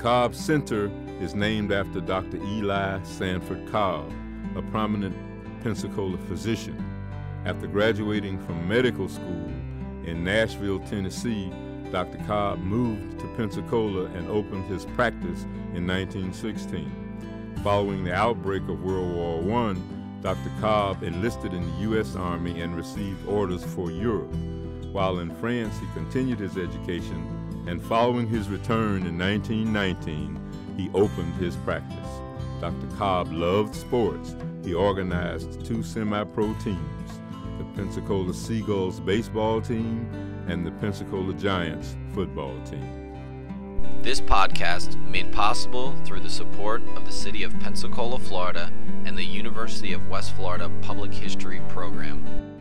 Cobb Center is named after Dr. Eli Sanford Cobb, a prominent Pensacola physician. After graduating from medical school in Nashville, Tennessee, Dr. Cobb moved to Pensacola and opened his practice in 1916. Following the outbreak of World War I, Dr. Cobb enlisted in the U.S. Army and received orders for Europe. While in France, he continued his education, and following his return in 1919, he opened his practice. Dr. Cobb loved sports. He organized 2 semi-pro teams, the Pensacola Seagulls baseball team and the Pensacola Giants football team. This podcast made possible through the support of the City of Pensacola, Florida, and the University of West Florida Public History Program.